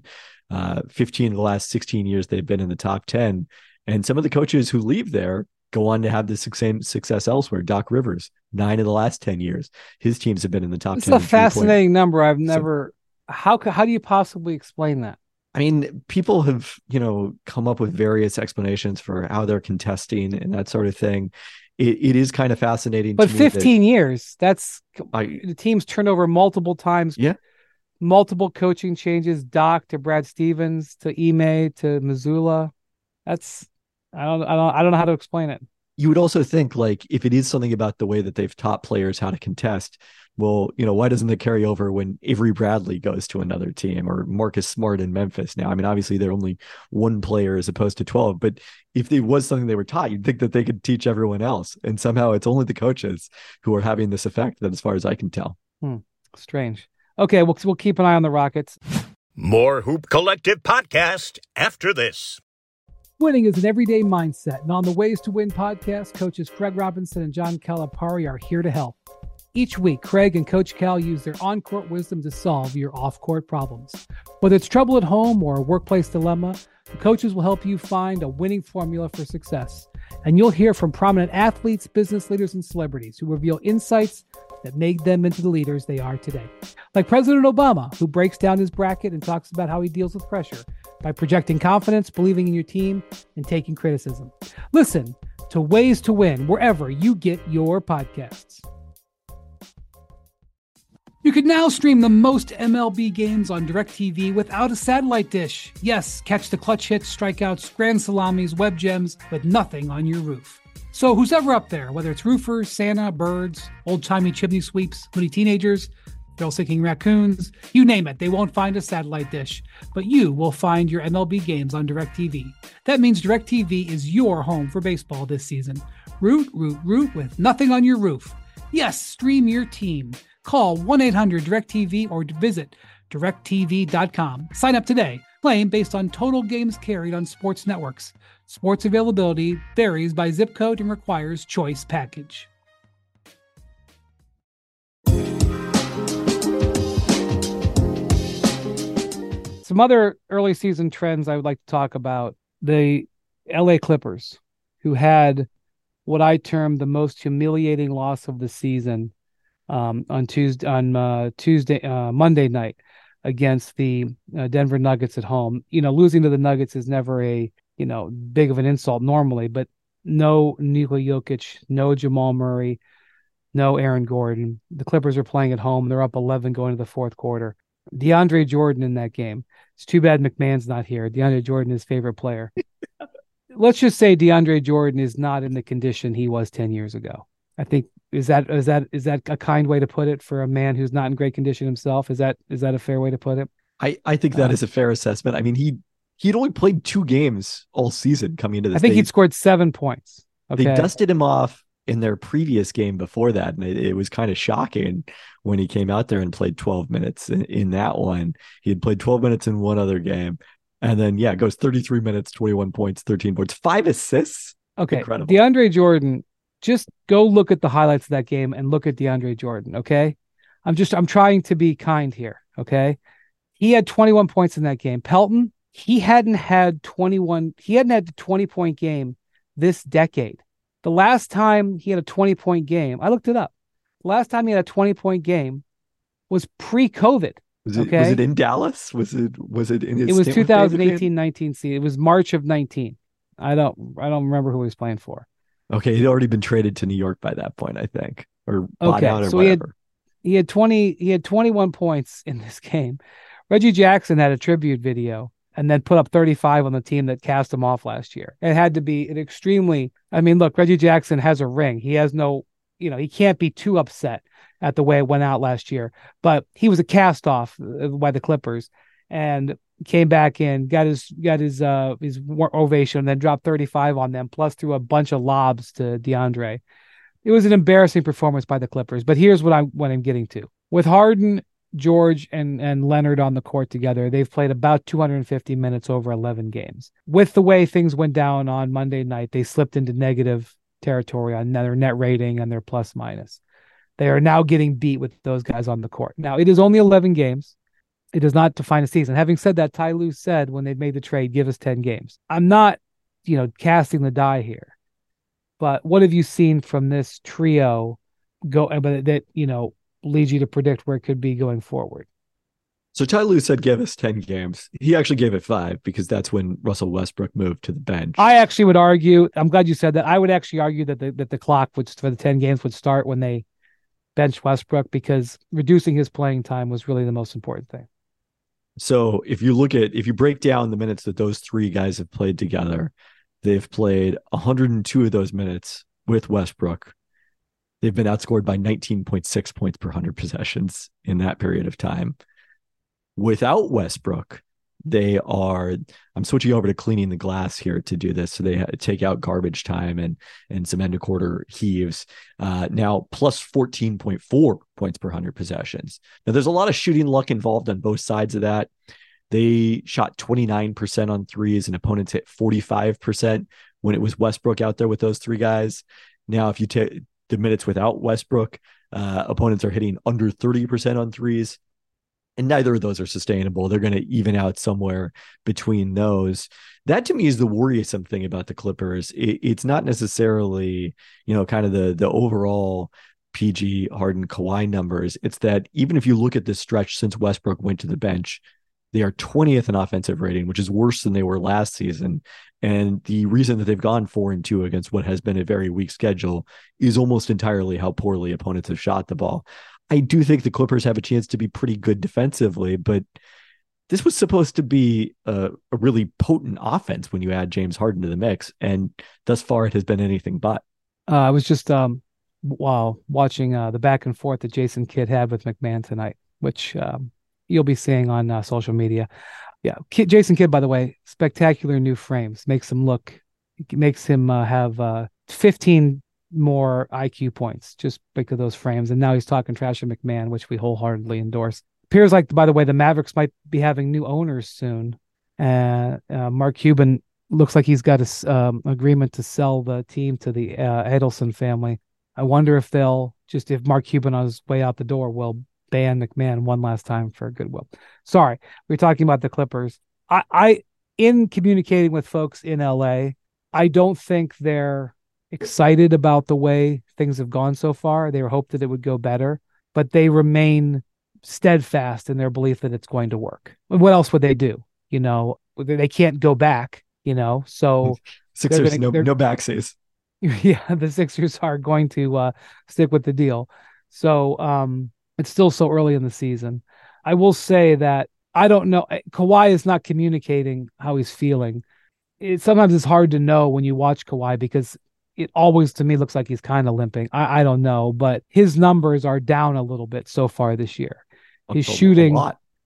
15 of the last 16 years, they've been in the top 10. And some of the coaches who leave there go on to have the same success elsewhere. Doc Rivers, 9 of the last 10 years, his teams have been in the top 10. It's a fascinating number. I've never. How do you possibly explain that? I mean, people have, come up with various explanations for how they're contesting and that sort of thing. It is kind of fascinating. But 15 years, the team's turned over multiple times. Yeah. Multiple coaching changes, Doc to Brad Stevens to Ime to Mazzulla. I don't know how to explain it. You would also think, like, if it is something about the way that they've taught players how to contest, well, why doesn't it carry over when Avery Bradley goes to another team or Marcus Smart in Memphis now? I mean, obviously they're only one player as opposed to 12, but if it was something they were taught, you'd think that they could teach everyone else. And somehow it's only the coaches who are having this effect, that as far as I can tell. Strange. Okay, we'll keep an eye on the Rockets. More Hoop Collective podcast after this. Winning is an everyday mindset, and on the Ways to Win podcast, coaches Craig Robinson and John Calipari are here to help. Each week, Craig and Coach Cal use their on-court wisdom to solve your off-court problems. Whether it's trouble at home or a workplace dilemma, the coaches will help you find a winning formula for success. And you'll hear from prominent athletes, business leaders, and celebrities who reveal insights that made them into the leaders they are today. Like President Obama, who breaks down his bracket and talks about how he deals with pressure by projecting confidence, believing in your team, and taking criticism. Listen to Ways to Win wherever you get your podcasts. You can now stream the most MLB games on DirecTV without a satellite dish. Yes, catch the clutch hits, strikeouts, grand salamis, web gems with nothing on your roof. So who's ever up there, whether it's roofers, Santa, birds, old-timey chimney sweeps, moody teenagers, thrill-seeking raccoons, you name it, they won't find a satellite dish. But you will find your MLB games on DirecTV. That means DirecTV is your home for baseball this season. Root with nothing on your roof. Yes, stream your team. Call 1-800-DirecTV or visit directtv.com. Sign up today. Claim based on total games carried on sports networks. Sports availability varies by zip code and requires choice package. Some other early season trends I would like to talk about. The LA Clippers, who had what I term the most humiliating loss of the season on Monday night against the Denver Nuggets at home. Losing to the Nuggets is never a big of an insult normally, but no Nikola Jokic, no Jamal Murray, no Aaron Gordon. The Clippers are playing at home. They're up 11 going to the fourth quarter. DeAndre Jordan in that game. It's too bad McMahon's not here. DeAndre Jordan, his favorite player. Let's just say DeAndre Jordan is not in the condition he was 10 years ago. I think is that a kind way to put it for a man who's not in great condition himself? Is that a fair way to put it? I think that is a fair assessment. I mean, he'd only played 2 games all season coming into this. I think he'd scored 7 points. Okay. They dusted him off in their previous game before that, and it was kind of shocking when he came out there and played 12 minutes in that one. He had played 12 minutes in one other game, and then goes 33 minutes, 21 points, 13 points, 5 assists. Okay, incredible. DeAndre Jordan. Just go look at the highlights of that game and look at DeAndre Jordan, okay? I'm trying to be kind here, okay? He had 21 points in that game. Pelton, he hadn't had a 20-point game this decade. The last time he had a 20-point game, I looked it up. The last time he had a 20-point game was pre-COVID. Was it in Dallas? Was it in his? It was 2018-19 season. It was March of 19. I don't remember who he was playing for. Okay, he'd already been traded to New York by that point, I think, or bought out or whatever. He had 21 points in this game. Reggie Jackson had a tribute video and then put up 35 on the team that cast him off last year. It had to be an extremely, I mean, look, Reggie Jackson has a ring. He has no, he can't be too upset at the way it went out last year, but he was a cast off by the Clippers and came back in, got his ovation, and then dropped 35 on them, plus threw a bunch of lobs to DeAndre. It was an embarrassing performance by the Clippers, but here's what I'm getting to. With Harden, George, and Leonard on the court together, they've played about 250 minutes over 11 games. With the way things went down on Monday night, they slipped into negative territory on their net rating and their plus minus. They are now getting beat with those guys on the court. Now, it is only 11 games. It does not define a season. Having said that, Ty Lue said when they made the trade, give us 10 games. I'm not, casting the die here. But what have you seen from this trio that leads you to predict where it could be going forward? So Ty Lue said give us 10 games. He actually gave it 5 because that's when Russell Westbrook moved to the bench. I actually would argue, I'm glad you said that. I would actually argue that the clock for the 10 games would start when they benched Westbrook, because reducing his playing time was really the most important thing. So if you break down the minutes that those three guys have played together, they've played 102 of those minutes with Westbrook. They've been outscored by 19.6 points per 100 possessions in that period of time. Without Westbrook, I'm switching over to cleaning the glass here to do this. So they take out garbage time and some end of quarter heaves. Now plus 14.4 points per 100 possessions. Now there's a lot of shooting luck involved on both sides of that. They shot 29% on threes and opponents hit 45% when it was Westbrook out there with those three guys. Now, if you take the minutes without Westbrook, opponents are hitting under 30% on threes. And neither of those are sustainable. They're going to even out somewhere between those. That to me is the worrisome thing about the Clippers. It's not necessarily, kind of the overall PG, Harden, Kawhi numbers. It's that even if you look at this stretch since Westbrook went to the bench, they are 20th in offensive rating, which is worse than they were last season. And the reason that they've gone 4-2 against what has been a very weak schedule is almost entirely how poorly opponents have shot the ball. I do think the Clippers have a chance to be pretty good defensively, but this was supposed to be a really potent offense when you add James Harden to the mix. And thus far, it has been anything but. I was just watching the back and forth that Jason Kidd had with McMahon tonight, which you'll be seeing on social media. Yeah, Jason Kidd, by the way, spectacular new frames. Makes him have 15 more IQ points just because of those frames. And now he's talking trash to McMahon, which we wholeheartedly endorse. Appears like, by the way, the Mavericks might be having new owners soon. Mark Cuban looks like he's got a agreement to sell the team to the Edelson family. I wonder if if Mark Cuban on his way out the door will ban McMahon one last time for goodwill. Sorry, we're talking about the Clippers. I in communicating with folks in LA, I don't think they're excited about the way things have gone so far. They hoped that it would go better, but they remain steadfast in their belief that it's going to work. What else would they do? They can't go back, so Sixers, no backsies. Yeah, the Sixers are going to stick with the deal. So it's still so early in the season. I will say that I don't know. Kawhi is not communicating how he's feeling. Sometimes it's hard to know when you watch Kawhi because it always, to me, looks like he's kind of limping. I don't know, but his numbers are down a little bit so far this year. His shooting,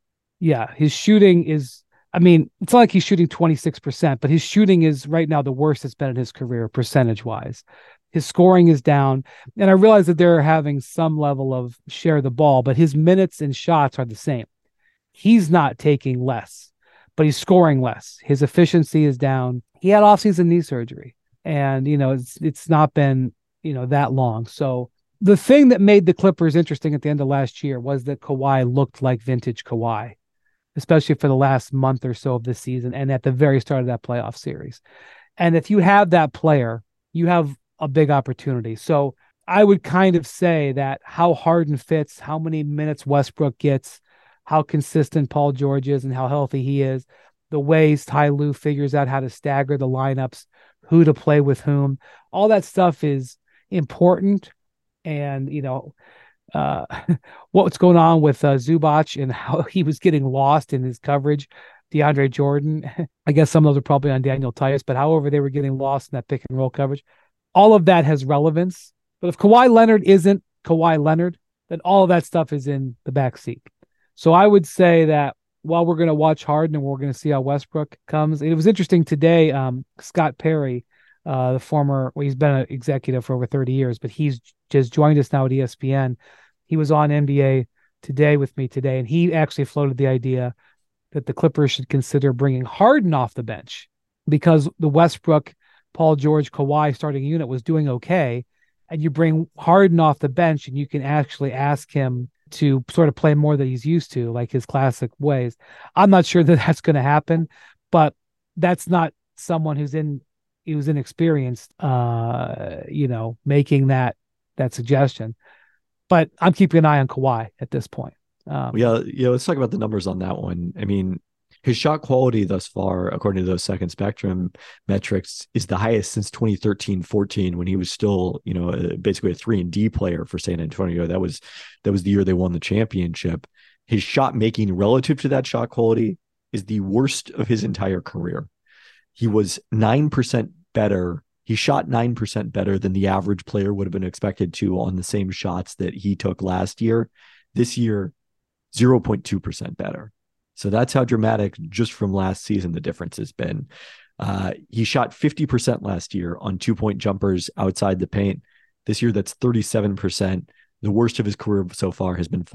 his shooting is, it's not like he's shooting 26%, but his shooting is right now the worst it's been in his career, percentage-wise. His scoring is down, and I realize that they're having some level of share the ball, but his minutes and shots are the same. He's not taking less, but he's scoring less. His efficiency is down. He had offseason knee surgery. And, it's not been, that long. So the thing that made the Clippers interesting at the end of last year was that Kawhi looked like vintage Kawhi, especially for the last month or so of this season and at the very start of that playoff series. And if you have that player, you have a big opportunity. So I would kind of say that how Harden fits, how many minutes Westbrook gets, how consistent Paul George is and how healthy he is, the ways Ty Lue figures out how to stagger the lineups, who to play with whom, all that stuff is important. And, uh, what's going on with Zubac and how he was getting lost in his coverage. DeAndre Jordan, I guess some of those are probably on Daniel Tice, but however they were getting lost in that pick and roll coverage, all of that has relevance. But if Kawhi Leonard isn't Kawhi Leonard, then all of that stuff is in the back seat. So I would say that while we're going to watch Harden and we're going to see how Westbrook comes, it was interesting today. Scott Perry, the former, well, he's been an executive for over 30 years, but he's just joined us now at ESPN. He was on NBA Today with me today, and he actually floated the idea that the Clippers should consider bringing Harden off the bench because the Westbrook, Paul George, Kawhi starting unit was doing okay. And you bring Harden off the bench and you can actually ask him to sort of play more than he's used to, like his classic ways. I'm not sure that that's going to happen, but that's not someone who's inexperienced, making that suggestion. But I'm keeping an eye on Kawhi at this point. Let's talk about the numbers on that one. I mean, his shot quality thus far, according to those second spectrum metrics, is the highest since 2013-14 when he was still, basically a 3-and-D player for San Antonio. That was the year they won the championship. His shot making relative to that shot quality is the worst of his entire career. He was 9% better. He shot 9% better than the average player would have been expected to on the same shots that he took last year. This year, 0.2% better. So that's how dramatic just from last season the difference has been. He shot 50% last year on 2-point jumpers outside the paint. This year, that's 37%. The worst of his career so far has been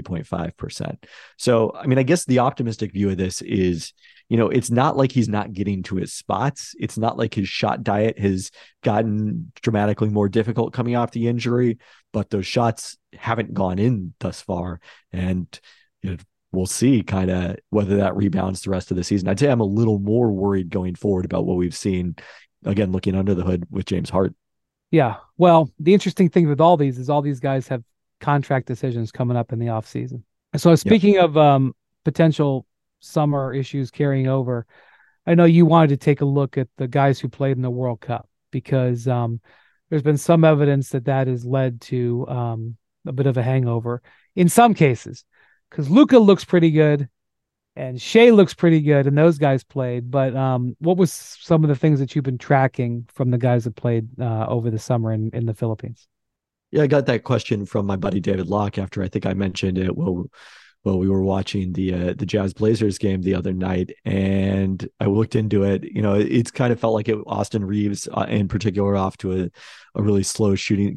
43.5%. So, I mean, I guess the optimistic view of this is, it's not like he's not getting to his spots. It's not like his shot diet has gotten dramatically more difficult coming off the injury, but those shots haven't gone in thus far. And, we'll see kind of whether that rebounds the rest of the season. I'd say I'm a little more worried going forward about what we've seen, again, looking under the hood with James Harden. Yeah. Well, the interesting thing with all these is all these guys have contract decisions coming up in the offseason. So speaking of potential summer issues carrying over, I know you wanted to take a look at the guys who played in the World Cup because there's been some evidence that has led to a bit of a hangover in some cases. Because Luka looks pretty good and Shea looks pretty good and those guys played. But what was some of the things that you've been tracking from the guys that played over the summer in the Philippines? Yeah, I got that question from my buddy David Locke after I think I mentioned it. Well, we were watching the Jazz Blazers game the other night and I looked into it. It's kind of felt like Austin Reeves in particular got off to a really slow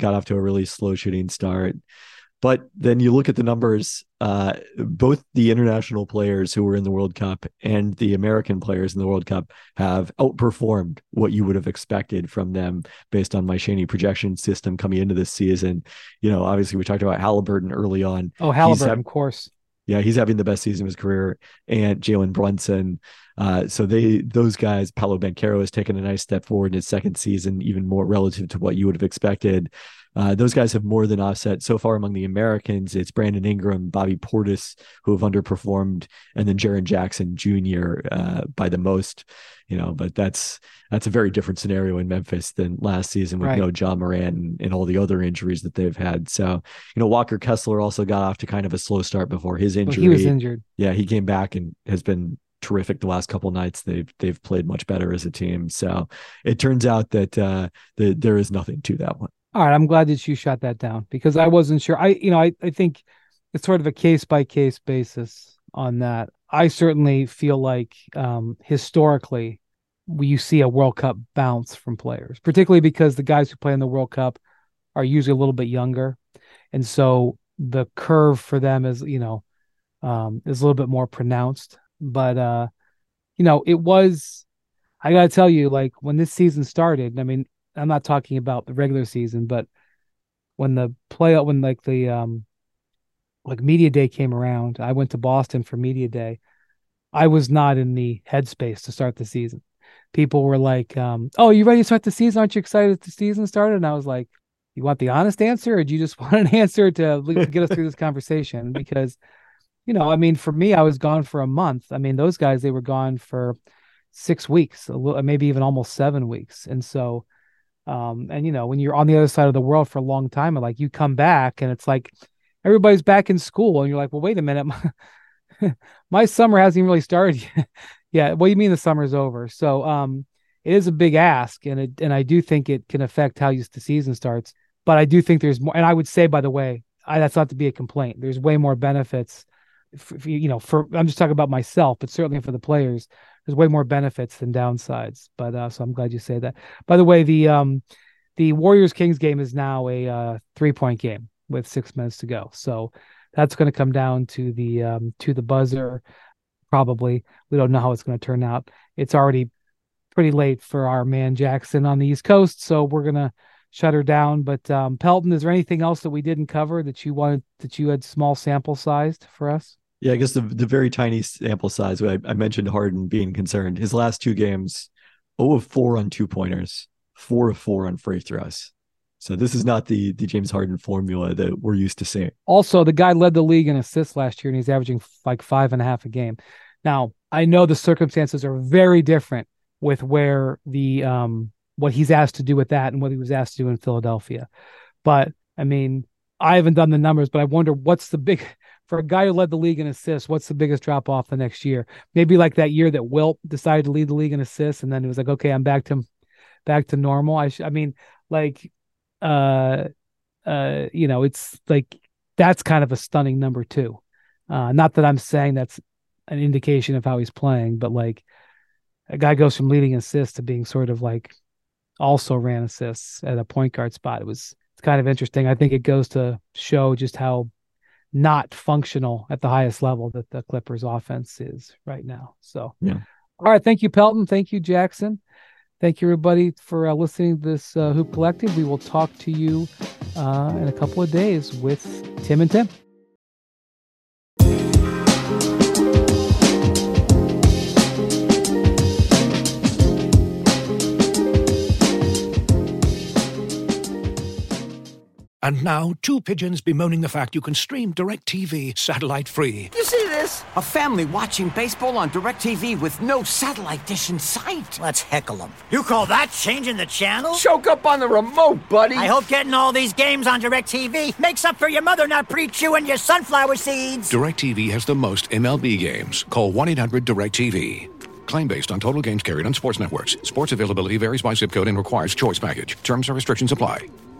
shooting start. But then you look at the numbers, both the international players who were in the World Cup and the American players in the World Cup have outperformed what you would have expected from them based on my Shaney projection system coming into this season. Obviously we talked about Halliburton early on. Oh, Halliburton, of course. Yeah, he's having the best season of his career, and Jalen Brunson. So those guys, Paolo Banchero has taken a nice step forward in his second season, even more relative to what you would have expected. Those guys have more than offset so far among the Americans. It's Brandon Ingram, Bobby Portis, who have underperformed, and then Jaren Jackson Jr. By the most. But that's a very different scenario in Memphis than last season with no Ja Morant and all the other injuries that they've had. So, Walker Kessler also got off to kind of a slow start before his injury. He was injured. Yeah, he came back and has been terrific the last couple of nights. They've played much better as a team. So it turns out that there is nothing to that one. All right, I'm glad that you shot that down because I wasn't sure. I think it's sort of a case by case basis on that. I certainly feel like historically you see a World Cup bounce from players, particularly because the guys who play in the World Cup are usually a little bit younger, and so the curve for them is is a little bit more pronounced. But it was. I gotta tell you, like when this season started, I mean, I'm not talking about the regular season, but when the media day came around, I went to Boston for media day. I was not in the headspace to start the season. People were like, "Oh, you ready to start the season? Aren't you excited the season started?" And I was like, "You want the honest answer, or do you just want an answer to get us through this conversation?" Because, I mean, for me, I was gone for a month. I mean, those guys, they were gone for 6 weeks, maybe even almost 7 weeks, and so. And when you're on the other side of the world for a long time, like you come back and it's like everybody's back in school, and you're like, well, wait a minute, my summer hasn't even really started yet. Yeah, what do you mean the summer's over? So it is a big ask, and I do think it can affect how the season starts. But I do think there's more, and I would say, by the way, that's not to be a complaint. There's way more benefits, for I'm just talking about myself, but certainly for the players, there's way more benefits than downsides. But so I'm glad you say that. By the way, the Warriors-Kings game is now a 3-point game with 6 minutes to go. So that's going to come down to the buzzer. Probably, we don't know how it's going to turn out. It's already pretty late for our man Jackson on the East Coast, so we're gonna shut her down. But Pelton, is there anything else that we didn't cover that you had small sample sized for us? Yeah, I guess the very tiny sample size. I mentioned Harden being concerned. His last 2 games, 0 of 4 on 2-pointers, 4 of 4 on free throws. So this is not the James Harden formula that we're used to seeing. Also, the guy led the league in assists last year, and he's averaging like 5.5 a game. Now, I know the circumstances are very different with where what he's asked to do with that and what he was asked to do in Philadelphia. But I mean, I haven't done the numbers, but I wonder for a guy who led the league in assists, what's the biggest drop off the next year? Maybe like that year that Wilt decided to lead the league in assists, and then it was like, okay, I'm back to normal. It's like, that's kind of a stunning number too. Not that I'm saying that's an indication of how he's playing, but like, a guy goes from leading assists to being sort of like also ran assists at a point guard spot. It's kind of interesting. I think it goes to show just how not functional at the highest level that the Clippers offense is right now. So, yeah. All right. Thank you, Pelton. Thank you, Jackson. Thank you, everybody, for listening to this Hoop Collective. We will talk to you in a couple of days with Tim and Tim. And now, 2 pigeons bemoaning the fact you can stream DirecTV satellite-free. You see this? A family watching baseball on DirecTV with no satellite dish in sight. Let's heckle them. You call that changing the channel? Choke up on the remote, buddy. I hope getting all these games on DirecTV makes up for your mother not pre-chewing your sunflower seeds. DirecTV has the most MLB games. Call 1-800-DirecTV. Claim based on total games carried on sports networks. Sports availability varies by zip code and requires choice package. Terms and restrictions apply.